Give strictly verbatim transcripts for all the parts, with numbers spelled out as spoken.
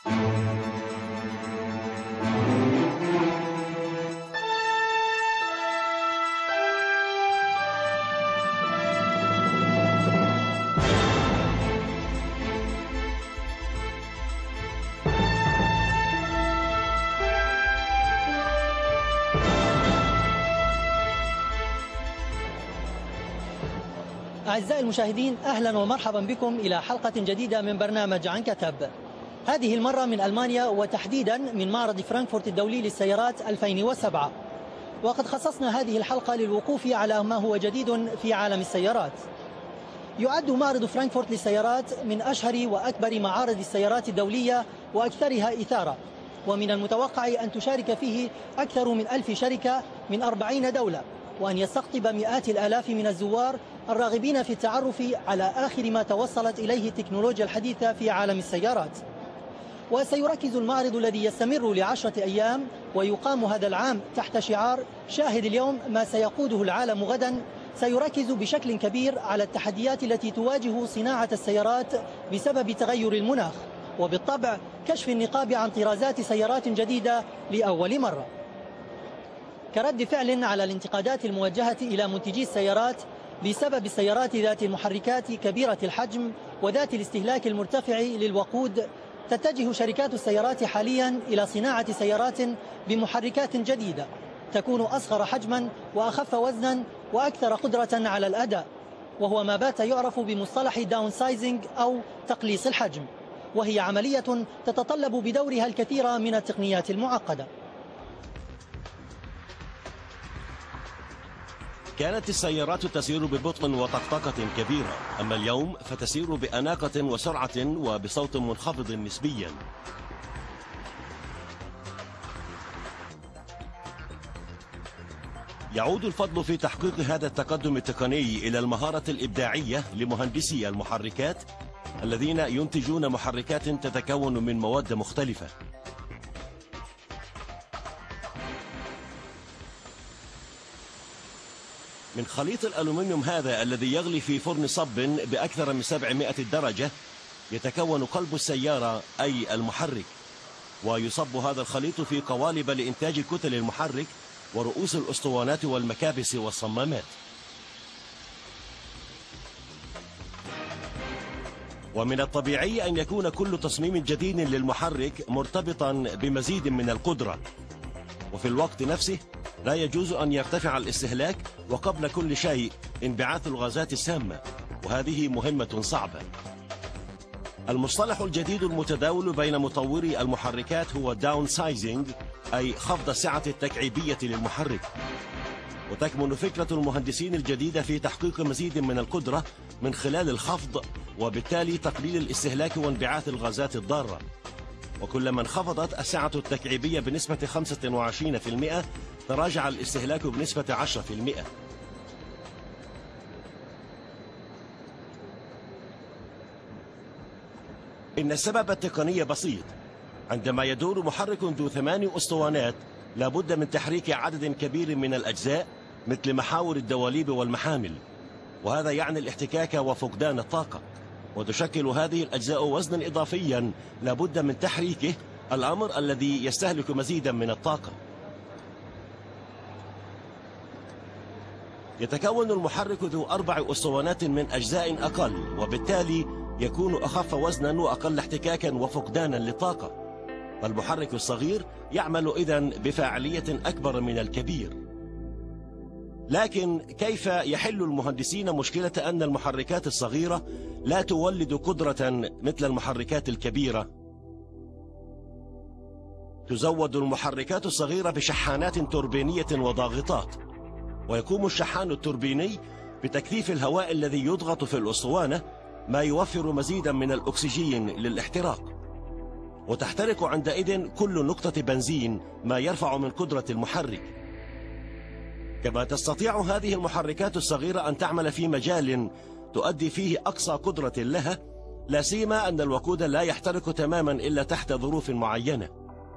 أعزائي المشاهدين، أهلا ومرحبا بكم إلى حلقة جديدة من برنامج عن كتب. هذه المرة من ألمانيا، وتحديدا من معرض فرانكفورت الدولي للسيارات ألفين وسبعة. وقد خصصنا هذه الحلقة للوقوف على ما هو جديد في عالم السيارات. يعد معرض فرانكفورت للسيارات من أشهر وأكبر معارض السيارات الدولية وأكثرها إثارة، ومن المتوقع أن تشارك فيه أكثر من ألف شركة من أربعين دولة، وأن يستقطب مئات الآلاف من الزوار الراغبين في التعرف على آخر ما توصلت إليه التكنولوجيا الحديثة في عالم السيارات. وسيركز المعرض الذي يستمر لعشرة أيام ويقام هذا العام تحت شعار شاهد اليوم ما سيقوده العالم غدا، سيركز بشكل كبير على التحديات التي تواجه صناعة السيارات بسبب تغير المناخ، وبالطبع كشف النقاب عن طرازات سيارات جديدة لأول مرة. كرد فعل على الانتقادات الموجهة إلى منتجي السيارات بسبب السيارات ذات المحركات كبيرة الحجم وذات الاستهلاك المرتفع للوقود، تتجه شركات السيارات حاليا إلى صناعة سيارات بمحركات جديدة تكون أصغر حجما وأخف وزنا وأكثر قدرة على الأداء، وهو ما بات يعرف بمصطلح داون سايزنج أو تقليص الحجم، وهي عملية تتطلب بدورها الكثير من التقنيات المعقدة. كانت السيارات تسير ببطء وطقطقة كبيرة، أما اليوم فتسير بأناقة وسرعة وبصوت منخفض نسبيا. يعود الفضل في تحقيق هذا التقدم التقني إلى المهارة الإبداعية لمهندسي المحركات الذين ينتجون محركات تتكون من مواد مختلفة. من خليط الألومنيوم هذا الذي يغلي في فرن صب بأكثر من سبعمائة درجة يتكون قلب السيارة أي المحرك، ويصب هذا الخليط في قوالب لإنتاج كتل المحرك ورؤوس الأسطوانات والمكابس والصمامات. ومن الطبيعي أن يكون كل تصميم جديد للمحرك مرتبطا بمزيد من القدرة، وفي الوقت نفسه لا يجوز أن يرتفع الاستهلاك، وقبل كل شيء انبعاث الغازات السامة، وهذه مهمة صعبة. المصطلح الجديد المتداول بين مطوري المحركات هو داون سايزنج، أي خفض السعة التكعيبية للمحرك. وتكمن فكرة المهندسين الجديدة في تحقيق مزيد من القدرة من خلال الخفض، وبالتالي تقليل الاستهلاك وانبعاث الغازات الضارة. وكلما انخفضت السعة التكعيبية بنسبة خمسة وعشرين بالمئة تراجع الاستهلاك بنسبة عشرة بالمئة. إن السبب التقني بسيط. عندما يدور محرك ذو ثمان أسطوانات لابد من تحريك عدد كبير من الأجزاء مثل محاور الدواليب والمحامل، وهذا يعني الاحتكاك وفقدان الطاقة، وتشكل هذه الأجزاء وزنا إضافيا لابد من تحريكه، الأمر الذي يستهلك مزيدا من الطاقة. يتكون المحرك ذو أربع أسطوانات من أجزاء أقل، وبالتالي يكون أخف وزنا وأقل احتكاكا وفقدانا للطاقة. فالمحرك الصغير يعمل إذن بفاعلية أكبر من الكبير. لكن كيف يحل المهندسين مشكلة أن المحركات الصغيرة لا تولد قدرة مثل المحركات الكبيرة؟ تزود المحركات الصغيرة بشحانات توربينية وضاغطات، ويقوم الشحان التوربيني بتكثيف الهواء الذي يضغط في الأسطوانة، ما يوفر مزيدا من الأكسجين للاحتراق، وتحترق عندئذ كل نقطة بنزين، ما يرفع من قدرة المحرك. كما تستطيع هذه المحركات الصغيرة أن تعمل في مجال تؤدي فيه أقصى قدرة لها، لا سيما أن الوقود لا يحترق تماما إلا تحت ظروف معينة.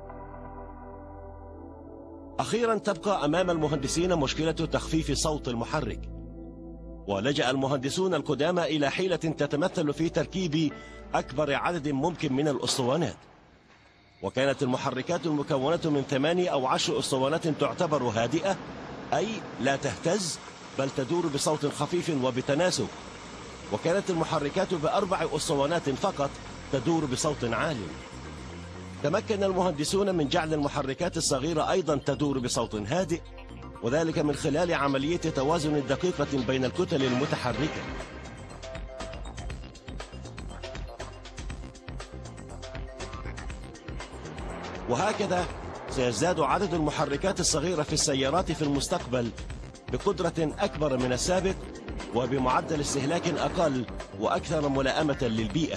أخيرا تبقى أمام المهندسين مشكلة تخفيف صوت المحرك، ولجأ المهندسون القدامى إلى حيلة تتمثل في تركيب أكبر عدد ممكن من الأسطوانات. وكانت المحركات المكونة من ثماني أو عشر أسطوانات تعتبر هادئة، أي لا تهتز بل تدور بصوت خفيف وبتناسق، وكانت المحركات بأربع أسطوانات فقط تدور بصوت عال. تمكن المهندسون من جعل المحركات الصغيرة أيضا تدور بصوت هادئ، وذلك من خلال عملية توازن دقيقة بين الكتل المتحركة. وهكذا سيزداد عدد المحركات الصغيرة في السيارات في المستقبل بقدرة أكبر من السابق وبمعدل استهلاك أقل وأكثر ملائمة للبيئة.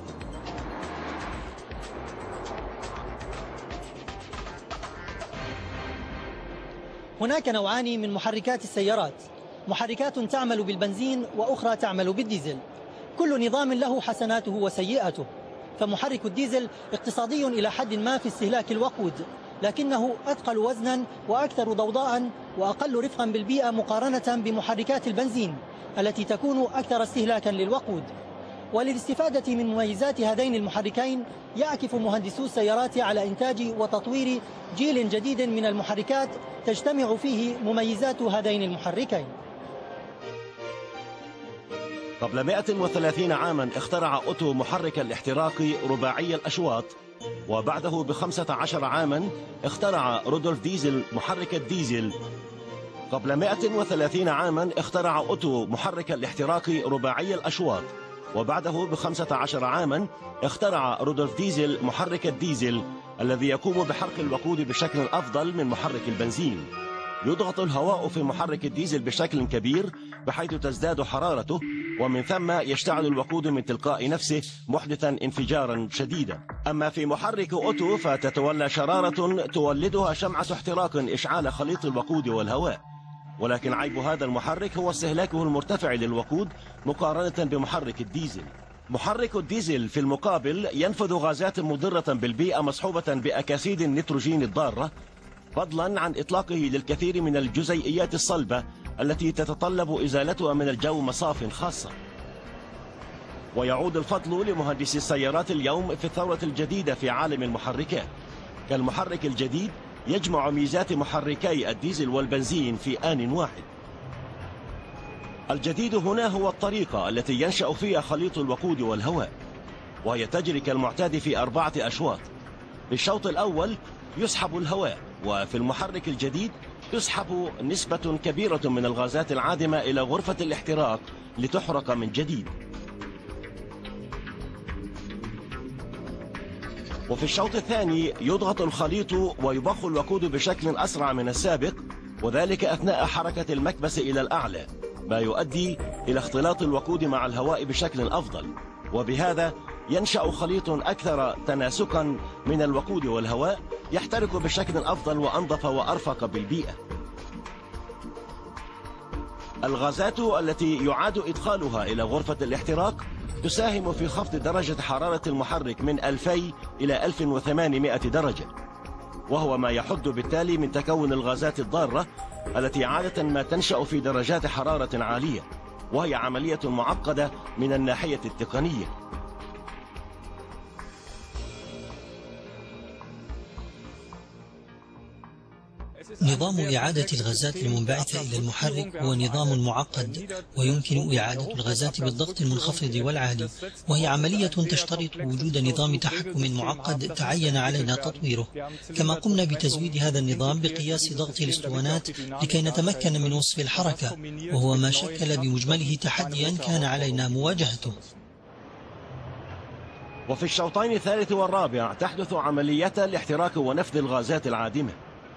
هناك نوعان من محركات السيارات، محركات تعمل بالبنزين وأخرى تعمل بالديزل. كل نظام له حسناته وسيئاته، فمحرك الديزل اقتصادي إلى حد ما في استهلاك الوقود، لكنه أثقل وزنا وأكثر ضوضاء وأقل رفقا بالبيئة مقارنة بمحركات البنزين التي تكون أكثر استهلاكا للوقود. وللاستفادة من مميزات هذين المحركين يعكف مهندسو السيارات على إنتاج وتطوير جيل جديد من المحركات تجتمع فيه مميزات هذين المحركين. قبل مئة وثلاثين عاما اخترع أوتو محرك الاحتراق رباعي الأشواط، وبعده بخمسة عشر عاما اخترع رودولف ديزل محرك الديزل. قبل مئة وثلاثين عاما اخترع أوتو محرك الاحتراق رباعي الأشواط، وبعده بخمسة عشر عاما اخترع رودولف ديزل محرك الديزل الذي يقوم بحرق الوقود بشكل أفضل من محرك البنزين. يضغط الهواء في محرك الديزل بشكل كبير بحيث تزداد حرارته، ومن ثم يشتعل الوقود من تلقاء نفسه محدثا انفجارا شديدا. أما في محرك أوتو فتتولى شرارة تولدها شمعة احتراق إشعال خليط الوقود والهواء، ولكن عيب هذا المحرك هو استهلاكه المرتفع للوقود مقارنة بمحرك الديزل. محرك الديزل في المقابل ينفذ غازات مضرة بالبيئة مصحوبة بأكاسيد النيتروجين الضارة، فضلا عن إطلاقه للكثير من الجزيئيات الصلبة التي تتطلب إزالتها من الجو مصاف خاصة. ويعود الفضل لمهندسي السيارات اليوم في الثورة الجديدة في عالم المحركات، كالمحرك الجديد يجمع ميزات محركي الديزل والبنزين في آن واحد. الجديد هنا هو الطريقة التي ينشأ فيها خليط الوقود والهواء، وهي تجري كالمعتاد في أربعة أشواط. في الشوط الأول يسحب الهواء، وفي المحرك الجديد تسحب نسبة كبيرة من الغازات العادمة إلى غرفة الاحتراق لتحرق من جديد. وفي الشوط الثاني يضغط الخليط ويضخ الوقود بشكل أسرع من السابق، وذلك أثناء حركة المكبس إلى الأعلى، ما يؤدي إلى اختلاط الوقود مع الهواء بشكل أفضل، وبهذا ينشأ خليط أكثر تناسقا من الوقود والهواء يحترق بشكل أفضل وأنظف وأرفق بالبيئة. الغازات التي يعاد إدخالها إلى غرفة الاحتراق تساهم في خفض درجة حرارة المحرك من ألفين إلى ألف وثمانمئة درجة، وهو ما يحد بالتالي من تكون الغازات الضارة التي عادة ما تنشأ في درجات حرارة عالية، وهي عملية معقدة من الناحية التقنية. نظام إعادة الغازات المنبعثة إلى المحرك هو نظام معقد، ويمكن إعادة الغازات بالضغط المنخفض والعالي، وهي عملية تشترط وجود نظام تحكم معقد تعين علينا تطويره. كما قمنا بتزويد هذا النظام بقياس ضغط الاسطوانات لكي نتمكن من وصف الحركة، وهو ما شكل بمجمله تحديا كان علينا مواجهته. وفي الشوطين الثالث والرابع تحدث عمليات الاحتراق ونفذ الغازات العادمة،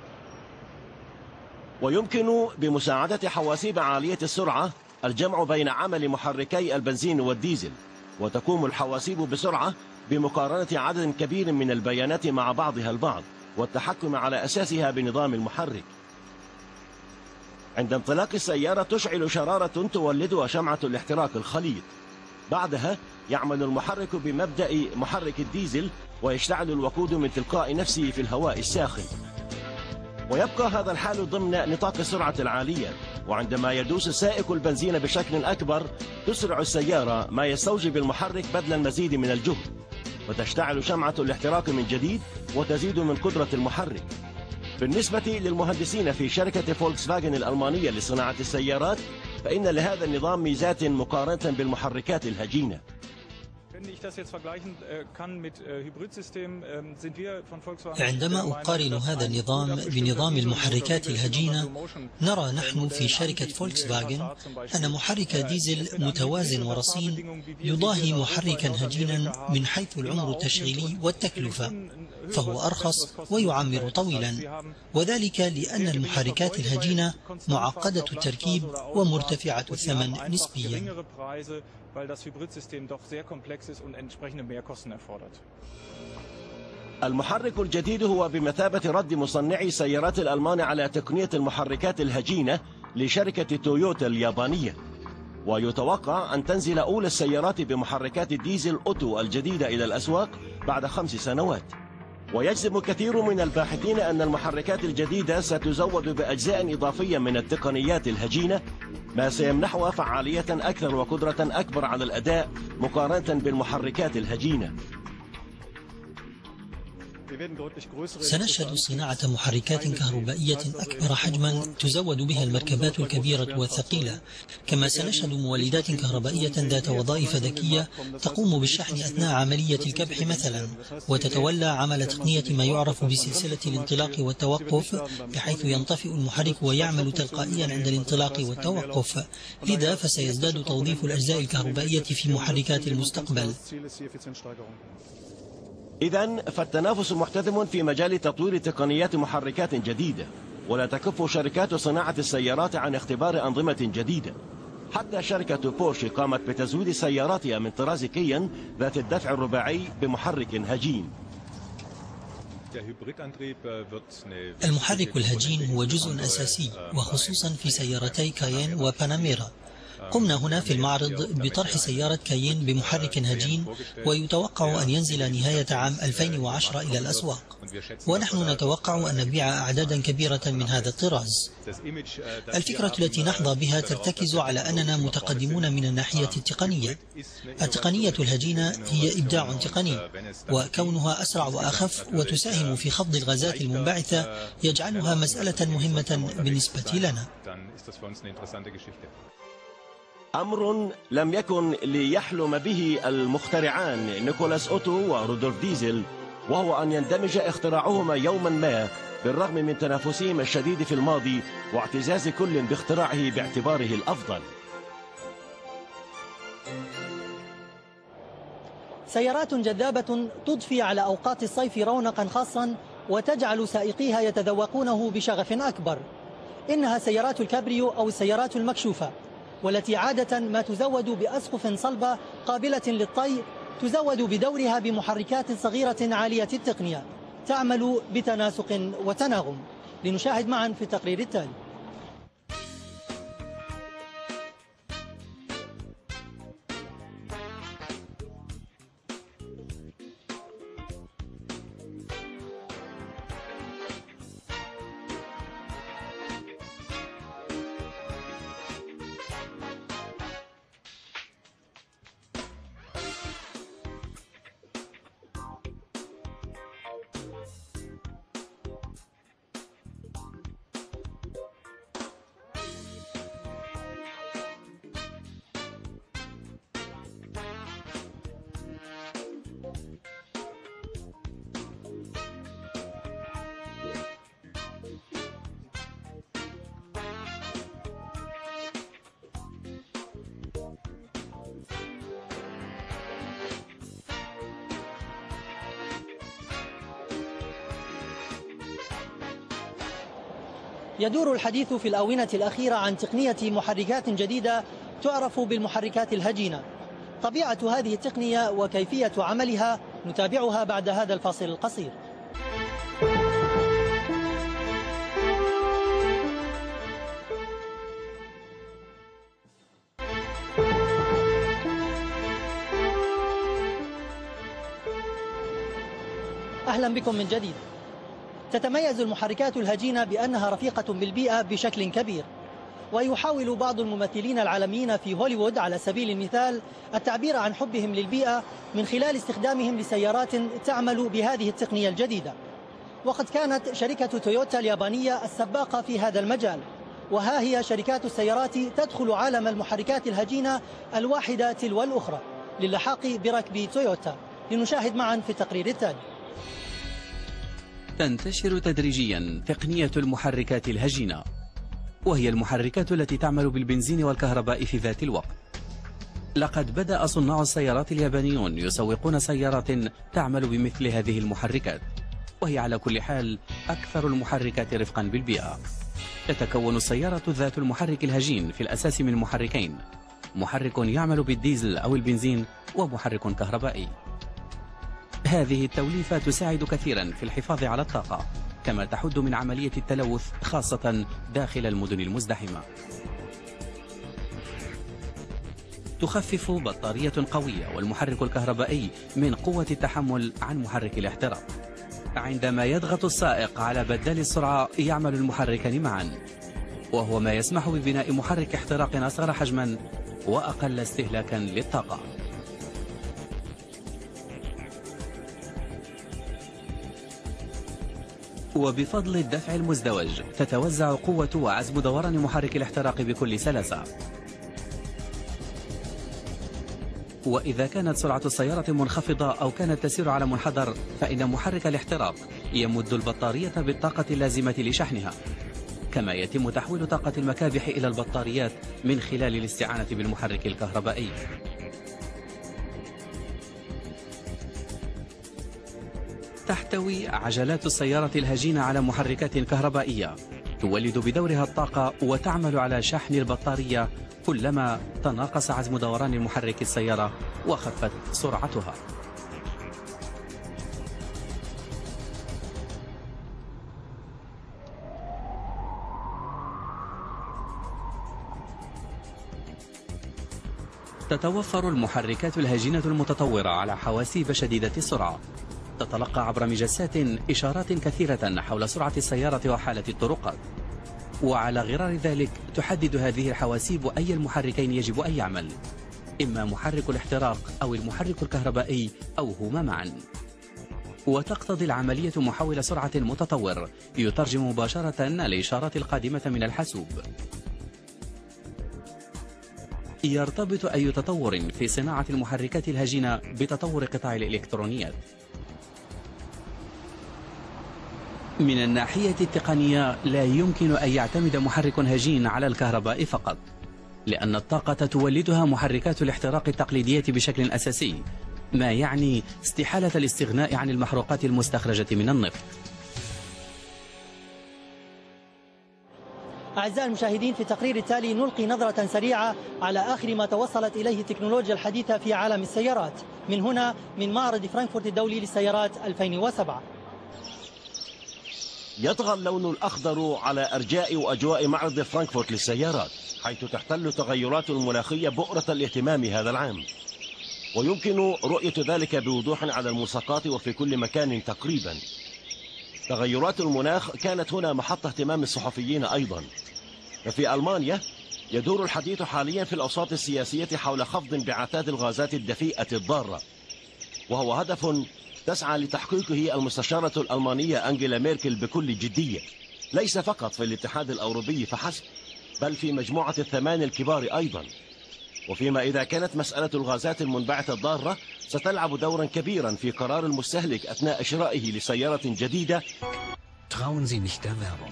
ويمكن بمساعدة حواسيب عالية السرعة الجمع بين عمل محركي البنزين والديزل، وتقوم الحواسيب بسرعة بمقارنة عدد كبير من البيانات مع بعضها البعض والتحكم على أساسها بنظام المحرك. عند انطلاق السيارة تشعل شرارة تولدها شمعة الاحتراق الخليط، بعدها يعمل المحرك بمبدأ محرك الديزل ويشتعل الوقود من تلقاء نفسه في الهواء الساخن، ويبقى هذا الحال ضمن نطاق السرعة العالية. وعندما يدوس السائق البنزين بشكل أكبر تسرع السيارة، ما يستوجب المحرك بذل المزيد من الجهد. وتشتعل شمعة الاحتراق من جديد وتزيد من قدرة المحرك. بالنسبة للمهندسين في شركة فولكس فاجن الألمانية لصناعة السيارات، فإن لهذا النظام ميزات مقارنة بالمحركات الهجينة. عندما أقارن هذا النظام بنظام المحركات الهجينة، نرى نحن في شركة فولكس فاجن أن محرك ديزل متوازن ورصين يضاهي محركا هجينا من حيث العمر التشغيلي والتكلفة، فهو أرخص ويعمر طويلا، وذلك لأن المحركات الهجينة معقدة التركيب ومرتفعة الثمن نسبيا. المحرك الجديد هو بمثابة رد مصنعي سيارات الألمان على تقنية المحركات الهجينة لشركة تويوتا اليابانية، ويتوقع أن تنزل أولى السيارات بمحركات الديزل أوتو الجديدة إلى الأسواق بعد خمس سنوات. ويجزم كثير من الباحثين أن المحركات الجديدة ستزود بأجزاء إضافية من التقنيات الهجينة، ما سيمنحها فعالية أكثر وقدرة أكبر على الأداء مقارنة بالمحركات الهجينة. سنشهد صناعة محركات كهربائية أكبر حجما تزود بها المركبات الكبيرة والثقيلة، كما سنشهد مولدات كهربائية ذات وظائف ذكية تقوم بالشحن أثناء عملية الكبح مثلا، وتتولى عمل تقنية ما يعرف بسلسلة الانطلاق والتوقف، بحيث ينطفئ المحرك ويعمل تلقائيا عند الانطلاق والتوقف. لذا فسيزداد توظيف الأجزاء الكهربائية في محركات المستقبل. إذن فالتنافس محتدم في مجال تطوير تقنيات محركات جديدة، ولا تكف شركات صناعة السيارات عن اختبار أنظمة جديدة. حتى شركة بورش قامت بتزويد سياراتها من طراز كيان ذات الدفع الرباعي بمحرك هجين. المحرك الهجين هو جزء أساسي، وخصوصا في سيارتي كايين وباناميرا. قمنا هنا في المعرض بطرح سيارة كايين بمحرك هجين، ويتوقع أن ينزل نهاية عام ألفين وعشرة إلى الأسواق، ونحن نتوقع أن نبيع أعدادا كبيرة من هذا الطراز. الفكرة التي نحظى بها ترتكز على أننا متقدمون من الناحية التقنية. التقنية الهجينة هي إبداع تقني، وكونها أسرع وأخف وتساهم في خفض الغازات المنبعثة يجعلها مسألة مهمة بالنسبة لنا. أمر لم يكن ليحلم به المخترعان نيكولاس أوتو ورودولف ديزل، وهو أن يندمج اختراعهما يوما ما بالرغم من تنافسهم الشديد في الماضي واعتزاز كل باختراعه باعتباره الأفضل. سيارات جذابة تضفي على أوقات الصيف رونقا خاصا وتجعل سائقيها يتذوقونه بشغف أكبر. إنها سيارات الكابريو أو السيارات المكشوفة، والتي عادة ما تزود بأسقف صلبة قابلة للطي، تزود بدورها بمحركات صغيرة عالية التقنية تعمل بتناسق وتناغم. لنشاهد معا في التقرير التالي. يدور الحديث في الآونة الأخيرة عن تقنية محركات جديدة تعرف بالمحركات الهجينة. طبيعة هذه التقنية وكيفية عملها نتابعها بعد هذا الفاصل القصير. أهلا بكم من تتميز المحركات الهجينة بأنها رفيقة بالبيئة بشكل كبير، ويحاول بعض الممثلين العالميين في هوليوود على سبيل المثال التعبير عن حبهم للبيئة من خلال استخدامهم لسيارات تعمل بهذه التقنية الجديدة. وقد كانت شركة تويوتا اليابانية السباقة في هذا المجال، وها هي شركات السيارات تدخل عالم المحركات الهجينة الواحدة تلو الأخرى للحاق بركب تويوتا. لنشاهد معا في التقرير التالي. تنتشر تدريجيا تقنية المحركات الهجينة، وهي المحركات التي تعمل بالبنزين والكهرباء في ذات الوقت. لقد بدأ صناع السيارات اليابانيون يسوقون سيارات تعمل بمثل هذه المحركات، وهي على كل حال أكثر المحركات رفقا بالبيئة. تتكون السيارة ذات المحرك الهجين في الأساس من محركين، محرك يعمل بالديزل أو البنزين ومحرك كهربائي. هذه التوليفة تساعد كثيرا في الحفاظ على الطاقة، كما تحد من عملية التلوث خاصة داخل المدن المزدحمة. تخفف بطارية قوية والمحرك الكهربائي من قوة التحمل عن محرك الاحتراق. عندما يضغط السائق على بدال السرعة يعمل المحركان معا، وهو ما يسمح ببناء محرك احتراق أصغر حجما وأقل استهلاكا للطاقة. وبفضل الدفع المزدوج تتوزع قوة وعزم دوران محرك الاحتراق بكل سلاسة. وإذا كانت سرعة السيارة منخفضة أو كانت تسير على منحدر، فإن محرك الاحتراق يمد البطارية بالطاقة اللازمة لشحنها، كما يتم تحويل طاقة المكابح إلى البطاريات من خلال الاستعانة بالمحرك الكهربائي. تحتوي عجلات السيارة الهجينة على محركات كهربائية تولد بدورها الطاقة وتعمل على شحن البطارية كلما تناقص عزم دوران محرك السيارة وخفت سرعتها. تتوفر المحركات الهجينة المتطورة على حواسيب شديدة السرعة، تتلقى عبر مجسات إشارات كثيرة حول سرعة السيارة وحالة الطرقات، وعلى غرار ذلك تحدد هذه الحواسيب أي المحركين يجب أن يعمل، إما محرك الاحتراق أو المحرك الكهربائي أو هما معا. وتقتضي العملية محول سرعة متطور يترجم مباشرة الإشارات القادمة من الحاسوب. يرتبط أي تطور في صناعة المحركات الهجينة بتطور قطاع الإلكترونيات. من الناحية التقنية لا يمكن أن يعتمد محرك هجين على الكهرباء فقط، لأن الطاقة تولدها محركات الاحتراق التقليدية بشكل أساسي، ما يعني استحالة الاستغناء عن المحروقات المستخرجة من النفط. أعزائي المشاهدين، في التقرير التالي نلقي نظرة سريعة على آخر ما توصلت إليه التكنولوجيا الحديثة في عالم السيارات، من هنا من معرض فرانكفورت الدولي للسيارات ألفين وسبعة. يطغى اللون الأخضر على أرجاء وأجواء معرض فرانكفورت للسيارات، حيث تحتل التغيرات المناخية بؤرة الاهتمام هذا العام، ويمكن رؤية ذلك بوضوح على الملصقات وفي كل مكان تقريبا. تغيرات المناخ كانت هنا محط اهتمام الصحفيين أيضا. ففي ألمانيا يدور الحديث حاليا في الأوساط السياسية حول خفض انبعاثات الغازات الدفيئة الضارة، وهو هدف تسعى لتحقيقه المستشارة الألمانية أنجيلا ميركل بكل جدية، ليس فقط في الاتحاد الأوروبي فحسب، بل في مجموعة الثمان الكبار أيضا. وفيما إذا كانت مسألة الغازات المنبعثة الضارة ستلعب دورا كبيرا في قرار المستهلك أثناء شرائه لسيارة جديدة. Trauen Sie nicht der Werbung.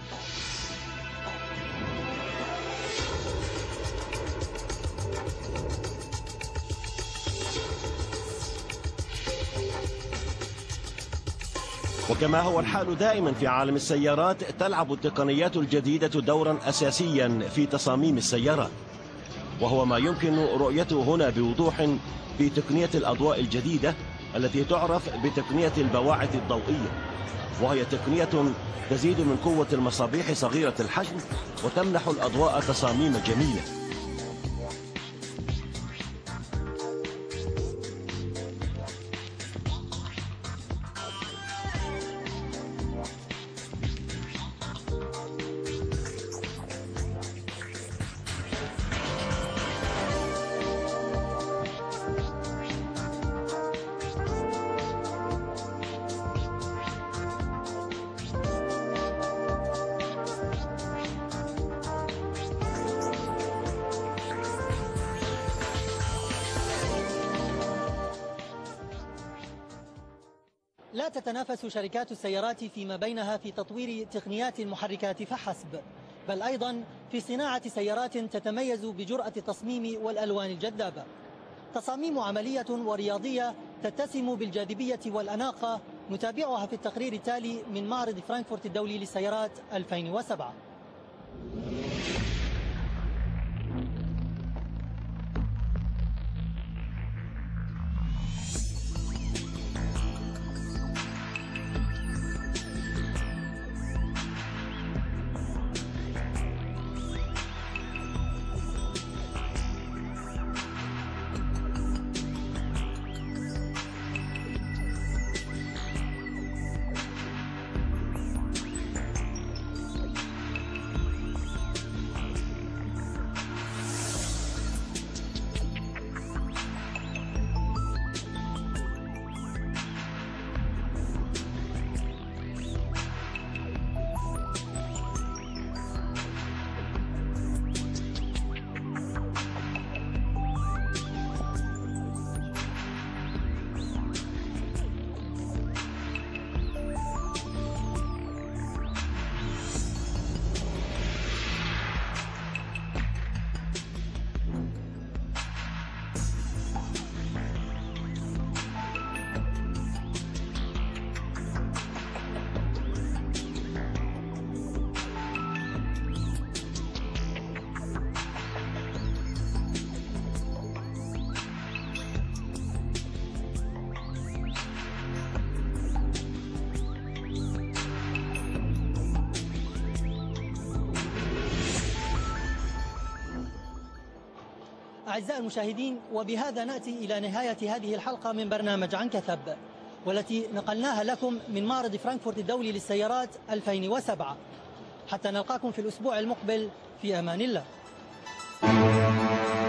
وكما هو الحال دائما في عالم السيارات، تلعب التقنيات الجديدة دورا أساسيا في تصاميم السيارات، وهو ما يمكن رؤيته هنا بوضوح في تقنية الأضواء الجديدة التي تعرف بتقنية البواعث الضوئية، وهي تقنية تزيد من قوة المصابيح صغيرة الحجم وتمنح الأضواء تصاميم جميلة. لا تتنافس شركات السيارات فيما بينها في تطوير تقنيات المحركات فحسب، بل أيضا في صناعة سيارات تتميز بجرأة التصميم والألوان الجذابة. تصاميم عملية ورياضية تتسم بالجاذبية والأناقة، نتابعها في التقرير التالي من معرض فرانكفورت الدولي للسيارات ألفين وسبعة. أعزائي المشاهدين، وبهذا نأتي إلى نهاية هذه الحلقة من برنامج عن كثب، والتي نقلناها لكم من معرض فرانكفورت الدولي للسيارات ألفين وسبعة. حتى نلقاكم في الأسبوع المقبل، في أمان الله.